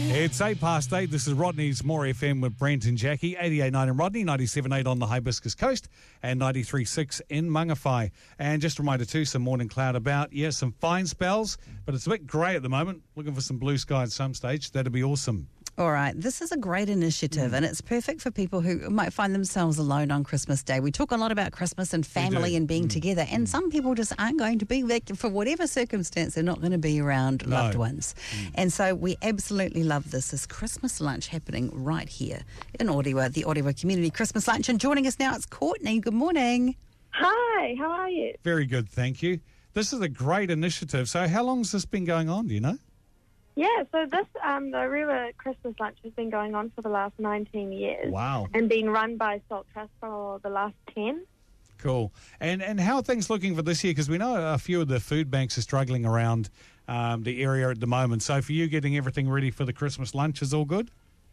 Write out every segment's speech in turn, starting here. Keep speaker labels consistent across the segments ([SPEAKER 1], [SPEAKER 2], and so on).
[SPEAKER 1] It's 8:08. This is Rodney's More FM with Brent and Jackie. 88.9 in Rodney, 97.8 on the Hibiscus Coast, and 93.6 in Mangawhai. And just a reminder too, some morning cloud about. Yeah, some fine spells, but it's a bit grey at the moment. Looking for some blue sky at some stage. That'd be awesome.
[SPEAKER 2] All right, this is a great initiative and it's perfect for people who might find themselves alone on Christmas Day. We talk a lot about Christmas and family and being together, and some people just aren't going to be there for whatever circumstance. They're not going to be around loved ones. And so we absolutely love this Christmas lunch happening right here in Orewa, the Orewa Community Christmas Lunch. And joining us now, it's Courtney. Good morning.
[SPEAKER 3] Hi, how are you?
[SPEAKER 1] Very good, thank you. This is a great initiative. So how long has this been going on, do you know?
[SPEAKER 3] Yeah, so this, the Orewa Christmas Lunch has been going on for the last 19 years.
[SPEAKER 1] Wow.
[SPEAKER 3] And been run by Salt Trust for the last 10.
[SPEAKER 1] Cool. And how are things looking for this year? Because we know a few of the food banks are struggling around the area at the moment. So for you, getting everything ready for the Christmas lunch is all good?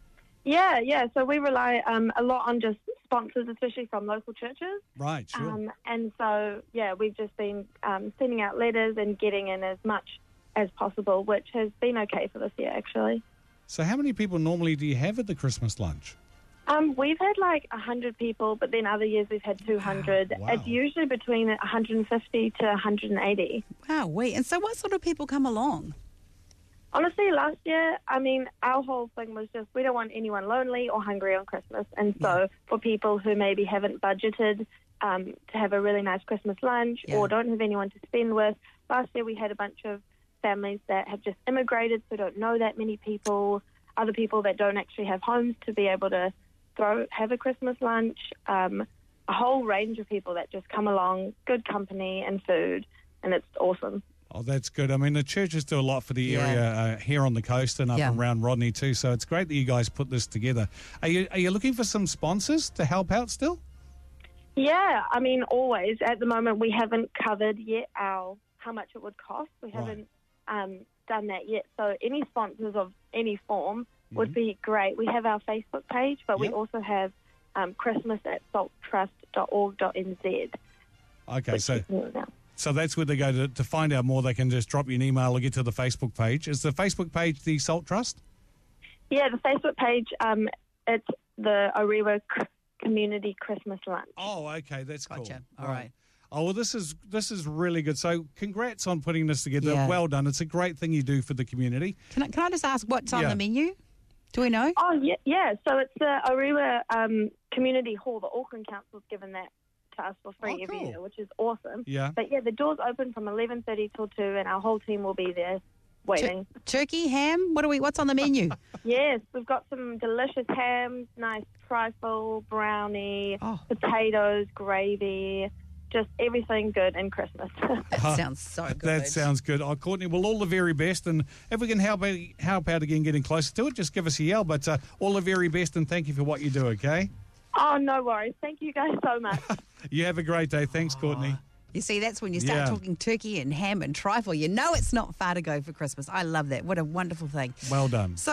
[SPEAKER 3] Yeah. So we rely a lot on just sponsors, especially from local churches.
[SPEAKER 1] Right, sure.
[SPEAKER 3] And so, yeah, we've just been sending out letters and getting in as much as possible, which has been okay for this year, actually.
[SPEAKER 1] So how many people normally do you have at the Christmas lunch?
[SPEAKER 3] We've had like 100 people, but then other years we've had 200.
[SPEAKER 1] Wow.
[SPEAKER 3] It's usually between 150 to 180.
[SPEAKER 2] Wow, and so what sort of people come along?
[SPEAKER 3] Honestly, last year, our whole thing was just we don't want anyone lonely or hungry on Christmas. And so for people who maybe haven't budgeted to have a really nice Christmas lunch or don't have anyone to spend with, last year we had a bunch of families that have just immigrated, so don't know that many people, other people that don't actually have homes to be able to have a Christmas lunch, a whole range of people that just come along, good company and food, and it's awesome.
[SPEAKER 1] Oh, that's good. I mean, the churches do a lot for the area here on the coast and up around Rodney too, so it's great that you guys put this together. Are you looking for some sponsors to help out still?
[SPEAKER 3] Yeah, always. At the moment, we haven't covered yet how much it would cost. We haven't done that yet. So any sponsors of any form would be great. We have our Facebook page, but we also have Christmas at salttrust.org.nz.
[SPEAKER 1] Okay, so that's where they go to find out more. They can just drop you an email or get to the Facebook page. Is the Facebook page the Salt Trust?
[SPEAKER 3] Yeah, the Facebook page, it's the Orewa Community Christmas Lunch.
[SPEAKER 1] Oh, okay, that's cool.
[SPEAKER 2] Gotcha. All right.
[SPEAKER 1] Oh, well, this is really good. So congrats on putting this together.
[SPEAKER 2] Yeah.
[SPEAKER 1] Well done. It's a great thing you do for the community.
[SPEAKER 2] Can I just ask what's on the menu? Do we know?
[SPEAKER 3] Oh, yeah. So it's the Orewa Community Hall. The Auckland Council's given that to us for free every year, which is awesome.
[SPEAKER 1] Yeah.
[SPEAKER 3] But, the doors open from 11:30 till 2, and our whole team will be there waiting.
[SPEAKER 2] Turkey, ham? What's on the menu?
[SPEAKER 3] Yes, we've got some delicious hams, nice trifle, brownie, potatoes, gravy, just everything good in Christmas.
[SPEAKER 2] That sounds so good.
[SPEAKER 1] That sounds good. Oh, Courtney, well, all the very best. And if we can help out again getting closer to it, just give us a yell. But all the very best, and thank you for what you do, okay?
[SPEAKER 3] Oh, no worries. Thank you guys so much.
[SPEAKER 1] You have a great day. Thanks, Courtney.
[SPEAKER 2] You see, that's when you start talking turkey and ham and trifle. You know it's not far to go for Christmas. I love that. What a wonderful thing.
[SPEAKER 1] Well done.